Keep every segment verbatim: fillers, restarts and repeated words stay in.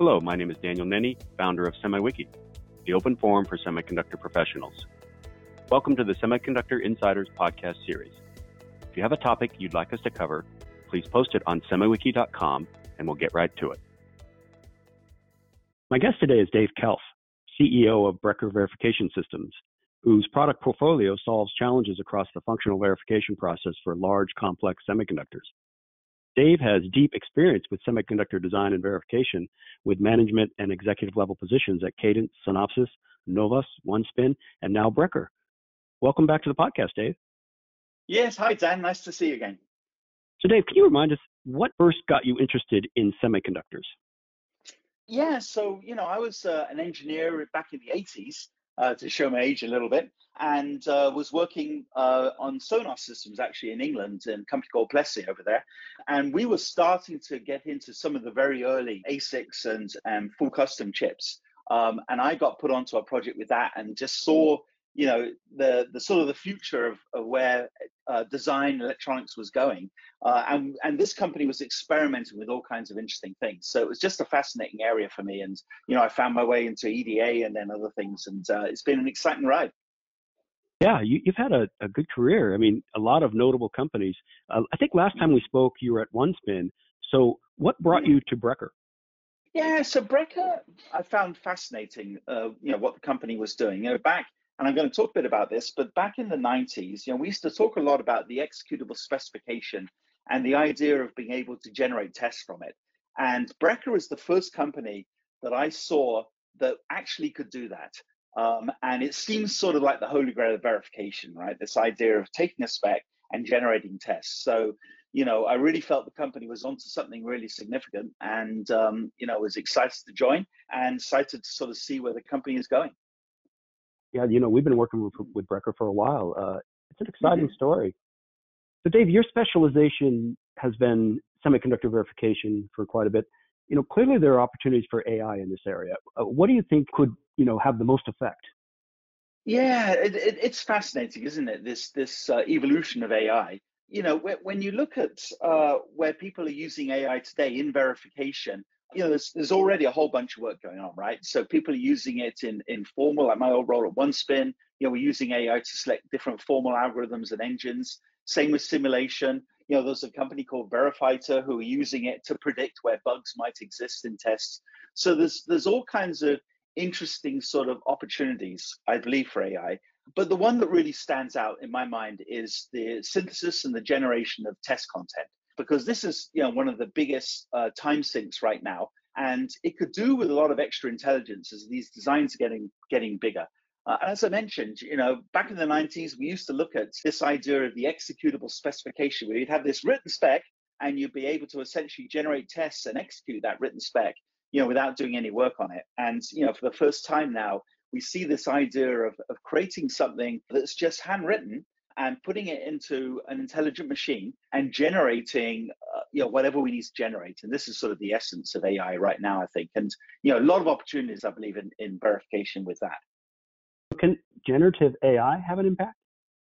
Hello, my name is Daniel Nenny, founder of SemiWiki, the open forum for semiconductor professionals. Welcome to the Semiconductor Insiders podcast series. If you have a topic you'd like us to cover, please post it on semiwiki dot com and we'll get right to it. My guest today is Dave Kelf, C E O of Brecher Verification Systems, whose product portfolio solves challenges across the functional verification process for large, complex semiconductors. Dave has deep experience with semiconductor design and verification with management and executive level positions at Cadence, Synopsys, Novus, OneSpin, and now Brecher. Welcome back to the podcast, Dave. Yes, hi Dan, nice to see you again. So Dave, can you remind us what first got you interested in semiconductors? Yeah, so, you know, I was uh, an engineer back in the eighties, uh, to show my age a little bit, and uh, was working uh, on sonar systems actually in England in a company called Plessey over there. And we were starting to get into some of the very early A SICs and, and full custom chips. Um, and I got put onto a project with that and just saw, you know, the the sort of the future of, of where uh, design electronics was going. Uh, and, and this company was experimenting with all kinds of interesting things. So it was just a fascinating area for me. And, you know, I found my way into E D A and then other things. And uh, it's been an exciting ride. Yeah, you, you've had a, a good career. I mean, a lot of notable companies. Uh, I think last time we spoke, you were at OneSpin. So what brought you to Brecher? Yeah, so Brecher, I found fascinating, uh, you know, what the company was doing. You know, back, and I'm going to talk a bit about this, but back in the nineties, you know, we used to talk a lot about the executable specification and the idea of being able to generate tests from it. And Brecher was the first company that I saw that actually could do that. Um, and it seems sort of like the holy grail of verification, right? This idea of taking a spec and generating tests. So, you know, I really felt the company was onto something really significant, and um, you know, was excited to join and excited to sort of see where the company is going. Yeah, you know, we've been working with, with Brecher for a while. Uh, it's an exciting Mm-hmm. story. So Dave, your specialization has been semiconductor verification for quite a bit. You know, clearly there are opportunities for A I in this area. Uh, what do you think could, you know, have the most effect? Yeah, it, it, it's fascinating, isn't it? This this uh, evolution of A I. You know, when, when you look at uh, where people are using A I today in verification, you know, there's there's already a whole bunch of work going on, right? So people are using it in in formal, like my old role at OneSpin. You know, we're using A I to select different formal algorithms and engines. Same with simulation. You know, there's a company called Verifighter who are using it to predict where bugs might exist in tests. So there's there's all kinds of interesting sort of opportunities, I believe, for A I. But the one that really stands out in my mind is the synthesis and the generation of test content, because this is, you know, one of the biggest uh, time sinks right now, and it could do with a lot of extra intelligence as these designs are getting getting bigger. Uh, as I mentioned, you know, back in the nineties, we used to look at this idea of the executable specification, where you'd have this written spec and you'd be able to essentially generate tests and execute that written spec, you know, without doing any work on it. And, you know, for the first time now, we see this idea of, of creating something that's just handwritten and putting it into an intelligent machine and generating, uh, you know, whatever we need to generate. And this is sort of the essence of A I right now, I think. And, you know, a lot of opportunities, I believe, in, in verification with that. Can generative A I have an impact?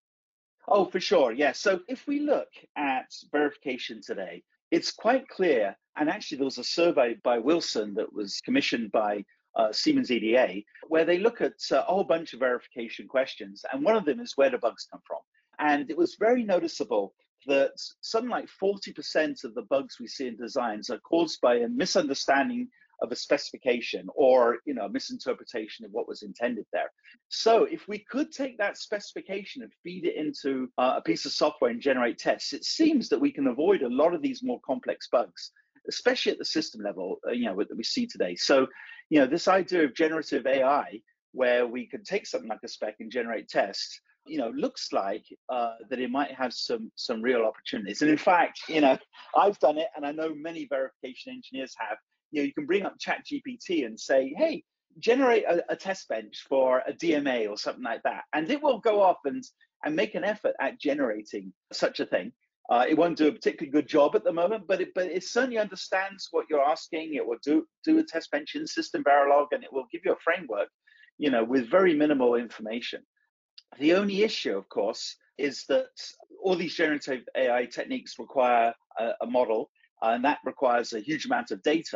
Oh, for sure. Yeah. So if we look at verification today, it's quite clear. And actually, there was a survey by Wilson that was commissioned by uh, Siemens E D A, where they look at uh, a whole bunch of verification questions. And one of them is, where do bugs come from? And it was very noticeable that something like forty percent of the bugs we see in designs are caused by a misunderstanding of a specification, or, you know, a misinterpretation of what was intended there. So if we could take that specification and feed it into uh, a piece of software and generate tests, it seems that we can avoid a lot of these more complex bugs, especially at the system level, uh, you know, that we see today. So, you know, this idea of generative A I, where we could take something like a spec and generate tests, you know, looks like uh, that it might have some some real opportunities. And in fact, you know, I've done it, and I know many verification engineers have. You know, you can bring up ChatGPT and say, hey, generate a, a test bench for a D M A or something like that. And it will go off and, and make an effort at generating such a thing. Uh, it won't do a particularly good job at the moment, but it, but it certainly understands what you're asking. It will do, do a test bench in System Verilog, and it will give you a framework, you know, with very minimal information. The only issue, of course, is that all these generative A I techniques require a, a model, uh, and that requires a huge amount of data.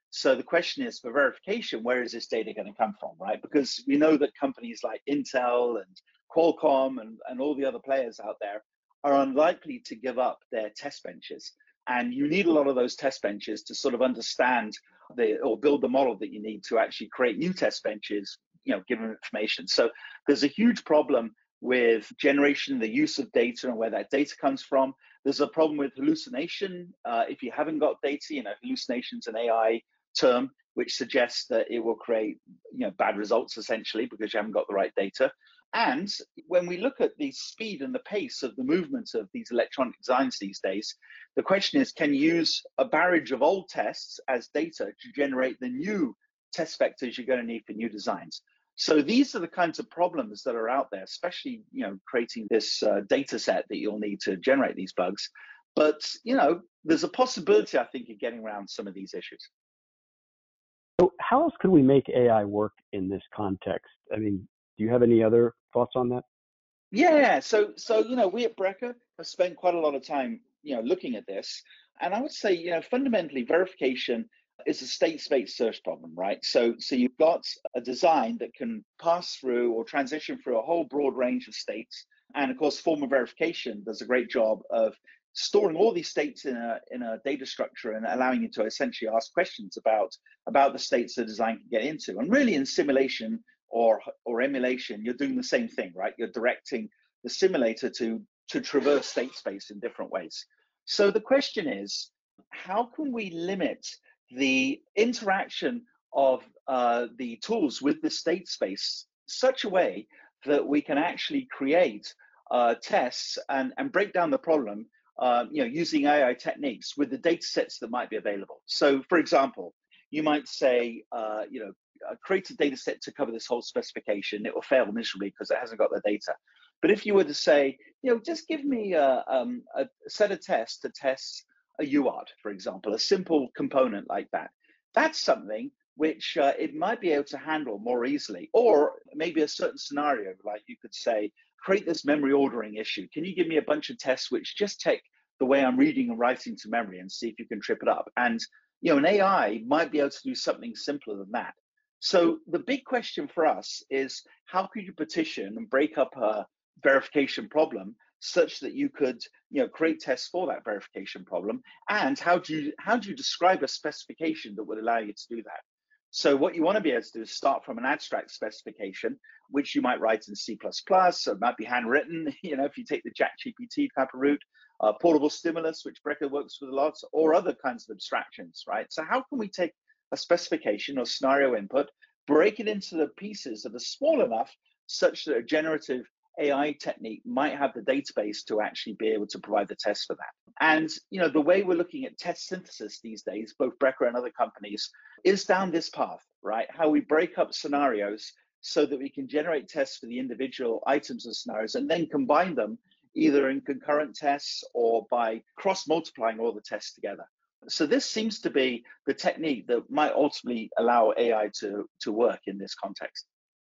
So the question is, for verification, where is this data going to come from, right? Because we know that companies like Intel and Qualcomm and, and all the other players out there are unlikely to give up their test benches. And you need a lot of those test benches to sort of understand the, or build the model that you need to actually create new test benches, you know, given information. So there's a huge problem with generation, the use of data and where that data comes from. There's a problem with hallucination. Uh, if you haven't got data, you know, hallucination's an A I term which suggests that it will create, you know, bad results essentially because you haven't got the right data. And when we look at the speed and the pace of the movement of these electronic designs these days, the question is, can you use a barrage of old tests as data to generate the new test vectors you're going to need for new designs? So these are the kinds of problems that are out there, especially, you know, creating this uh, data set that you'll need to generate these bugs. But, you know, there's a possibility, I think, of getting around some of these issues. So how else could we make A I work in this context? I mean, do you have any other thoughts on that? Yeah, so so you know, we at Brecker have spent quite a lot of time, you know, looking at this, and I would say, you know, fundamentally, verification is a state-space search problem, right? So so you've got a design that can pass through or transition through a whole broad range of states, and of course, formal verification does a great job of storing all these states in a in a data structure and allowing you to essentially ask questions about about the states the design can get into. And really, in simulation or or emulation, you're doing the same thing, right? You're directing the simulator to to traverse state space in different ways. So the question is, how can we limit the interaction of uh, the tools with the state space such a way that we can actually create uh, tests and, and break down the problem, uh, you know, using A I techniques with the data sets that might be available. So, for example, you might say, uh, you know, uh, create a data set to cover this whole specification. It will fail miserably because it hasn't got the data. But if you were to say, you know, just give me a, um, a set of tests to test a U A R T, for example, a simple component like that, that's something which uh, it might be able to handle more easily. Or maybe a certain scenario, like you could say, create this memory ordering issue. Can you give me a bunch of tests which just take the way I'm reading and writing to memory and see if you can trip it up? And you know, an A I might be able to do something simpler than that. So the big question for us is, how could you partition and break up a verification problem such that you could, you know, create tests for that verification problem? And how do you how do you describe a specification that would allow you to do that? So what you want to be able to do is start from an abstract specification, which you might write in C plus plus, or it might be handwritten, you know, if you take the ChatGPT type of route, uh, portable stimulus, which Brecker works with a lot, or other kinds of abstractions, right? So how can we take a specification or scenario input, break it into the pieces that are small enough such that a generative A I technique might have the database to actually be able to provide the test for that? And you know, the way we're looking at test synthesis these days, both Brecker and other companies, is down this path, right? How we break up scenarios so that we can generate tests for the individual items and scenarios and then combine them either in concurrent tests or by cross-multiplying all the tests together. So this seems to be the technique that might ultimately allow A I to, to work in this context.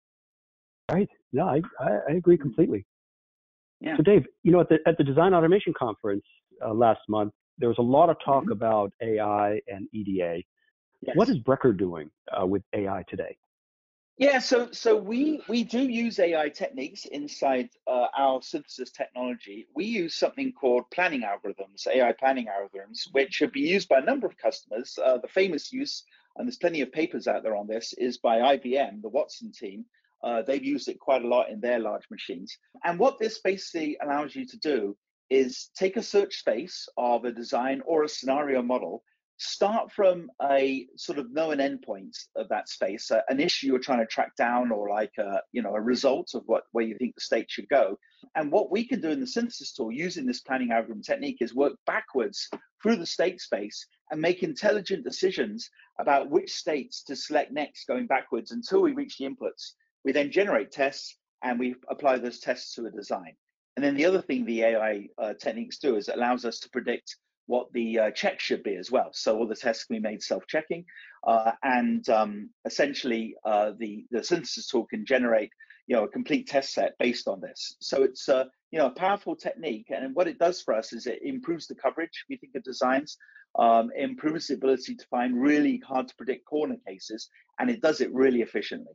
Right. No, I, I agree completely. Yeah. So Dave, you know, at the, at the Design Automation Conference uh, last month, there was a lot of talk mm-hmm. about A I and E D A. Yes. What is Brecker doing uh, with A I today? Yeah, so so we we do use A I techniques inside uh, our synthesis technology. We use something called planning algorithms, A I planning algorithms, which have been used by a number of customers. Uh, the famous use, and there's plenty of papers out there on this, is by I B M, the Watson team. Uh, they've used it quite a lot in their large machines. And what this basically allows you to do is take a search space of a design or a scenario model, start from a sort of known endpoint of that space, uh, an issue you're trying to track down, or like a, you know, a result of what where you think the state should go. And what we can do in the synthesis tool using this planning algorithm technique is work backwards through the state space and make intelligent decisions about which states to select next going backwards until we reach the inputs. We then generate tests and we apply those tests to a design. And then the other thing the A I uh, techniques do is it allows us to predict what the uh, check should be as well. So all the tests can be made self-checking, uh, and um, essentially uh, the the synthesis tool can generate, you know, a complete test set based on this. So it's uh, you know, a powerful technique. And what it does for us is it improves the coverage, we think, of designs, um, improves the ability to find really hard to predict corner cases, and it does it really efficiently.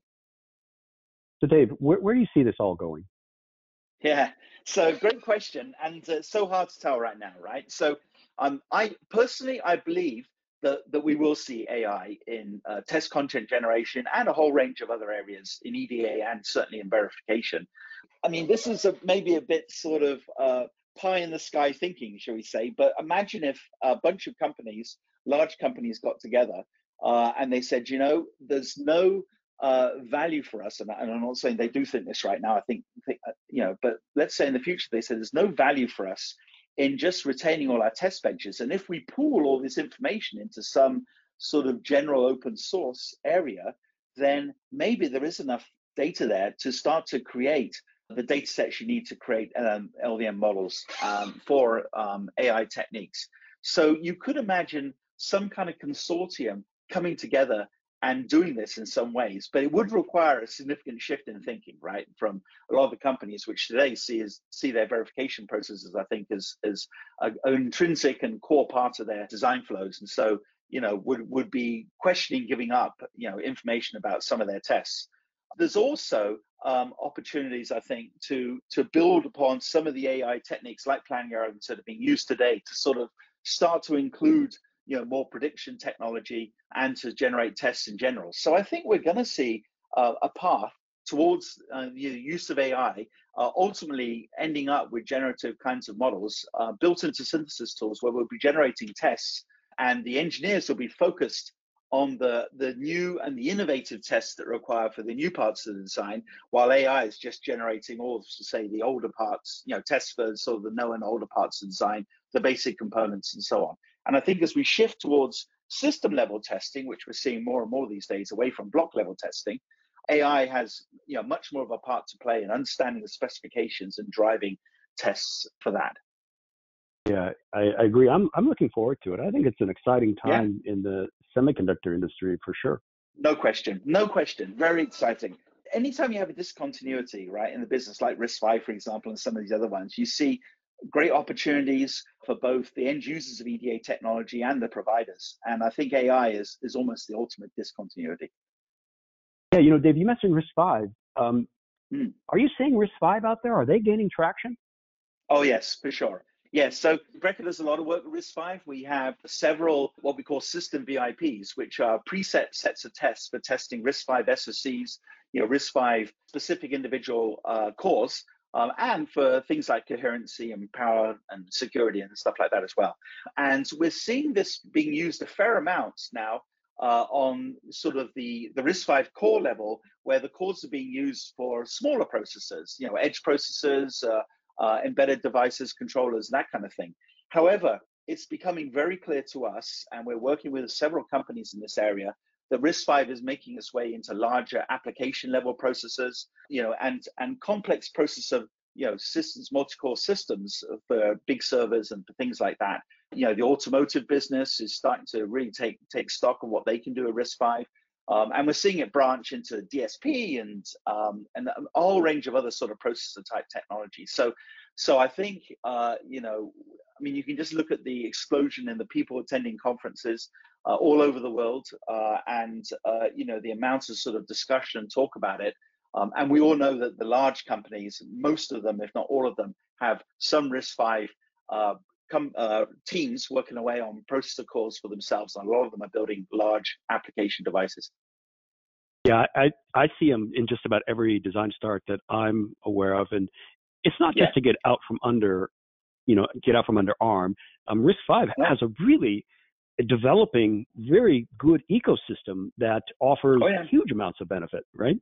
So Dave, where, where do you see this all going? Yeah, so great question, and uh, so hard to tell right now, right? So um, I personally, I believe that, that we will see A I in uh, test content generation and a whole range of other areas in E D A and certainly in verification. I mean, this is a, maybe a bit sort of uh, pie in the sky thinking, shall we say, but imagine if a bunch of companies, large companies got together uh, and they said, you know, there's no uh, value for us, and, and I'm not saying they do think this right now, I think, think, uh, you know, but let's say in the future, they said there's no value for us in just retaining all our test benches. And if we pool all this information into some sort of general open source area, then maybe there is enough data there to start to create the data sets you need to create um, L V M models um, for um, A I techniques. So you could imagine some kind of consortium coming together and doing this in some ways, but it would require a significant shift in thinking, right, from a lot of the companies which today see as see their verification processes, I think, as as an intrinsic and core part of their design flows, and so you know would would be questioning giving up you know information about some of their tests. There's also um, opportunities, I think, to to build upon some of the A I techniques like planning errors that are being used today to sort of start to include you know more prediction technology and to generate tests in general. So I think we're going to see uh, a path towards uh, the use of A I, uh, ultimately ending up with generative kinds of models uh, built into synthesis tools where we'll be generating tests, and the engineers will be focused on the, the new and the innovative tests that are required for the new parts of the design, while A I is just generating all, to say, the older parts, you know, tests for sort of the known older parts of the design, the basic components and so on. And I think as we shift towards system level testing, which we're seeing more and more these days away from block level testing, A I has you know much more of a part to play in understanding the specifications and driving tests for that. Yeah, I, I agree. I'm I'm looking forward to it. I think it's an exciting time yeah. in the semiconductor industry for sure. No question, no question. Very exciting. Anytime you have a discontinuity, right, in the business, like RISC-V, for example, and some of these other ones, you see great opportunities for both the end users of E D A technology and the providers. And I think A I is is almost the ultimate discontinuity. Yeah, you know, Dave, you mentioned RISC-V. Um, hmm. Are you seeing RISC-V out there? Are they gaining traction? Oh, yes, for sure. Yes, so Brecker does a lot of work with RISC-V. We have several what we call system V I Ps, which are preset sets of tests for testing RISC-V S O Cs, you know, RISC-V specific individual uh, cores, um, and for things like coherency and power and security and stuff like that as well. And we're seeing this being used a fair amount now uh, on sort of the, the RISC-V core level, where the cores are being used for smaller processors, you know, edge processors, uh, Uh, embedded devices, controllers, that kind of thing. However, it's becoming very clear to us, and we're working with several companies in this area, that RISC-V is making its way into larger application level processors, you know, and and complex processor, you know, systems, multi-core systems for big servers and for things like that. You know, the automotive business is starting to really take take stock of what they can do with RISC-V. Um, and we're seeing it branch into D S P and um, and a whole range of other sort of processor type technology. So, so I think uh, you know, I mean, you can just look at the explosion in the people attending conferences uh, all over the world, uh, and uh, you know, the amount of sort of discussion and talk about it. Um, and we all know that the large companies, most of them, if not all of them, have some RISC-V uh, Come, uh, teams working away on processor cores for themselves, and a lot of them are building large application devices. Yeah, I, I see them in just about every design start that I'm aware of, and it's not just yeah. to get out from under, you know, get out from under ARM. Um, RISC-V no. has a really developing, very good ecosystem that offers oh, yeah. huge amounts of benefit, right?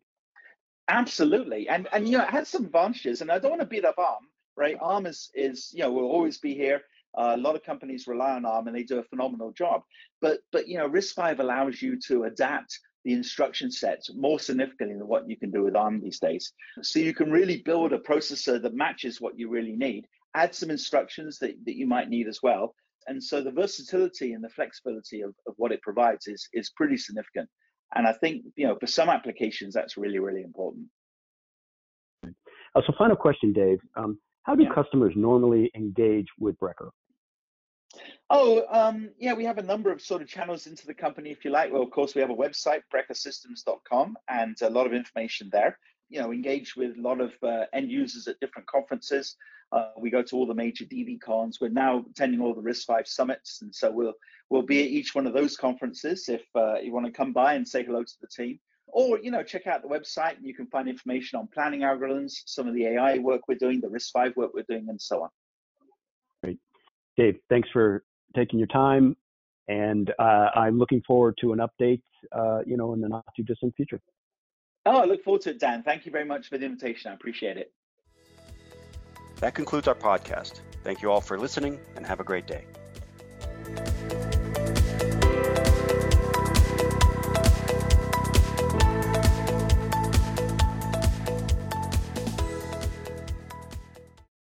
Absolutely, and and you know, it has some advantages, and I don't want to beat up ARM, right? ARM is is you know will always be here. Uh, a lot of companies rely on ARM and they do a phenomenal job. But, but you know, RISC-V allows you to adapt the instruction sets more significantly than what you can do with ARM these days. So you can really build a processor that matches what you really need, add some instructions that, that you might need as well. And so the versatility and the flexibility of, of what it provides is, is pretty significant. And I think, you know, for some applications, that's really, really important. Uh, so final question, Dave. Um, How do Yeah. customers normally engage with Brecker? Oh, um, yeah, we have a number of sort of channels into the company, if you like. Well, of course, we have a website, brecker systems dot com, and a lot of information there. You know, engage with a lot of uh, end users at different conferences. Uh, we go to all the major D V cons. We're now attending all the RISC-V summits, and so we'll we'll be at each one of those conferences. If uh, you want to come by and say hello to the team, or you know, check out the website, and you can find information on planning algorithms, some of the A I work we're doing, the RISC-V work we're doing, and so on. Great, Dave. Thanks for taking your time, and uh, I'm looking forward to an update, uh, you know, in the not too distant future. Oh, I look forward to it, Dan. Thank you very much for the invitation. I appreciate it. That concludes our podcast. Thank you all for listening, and have a great day.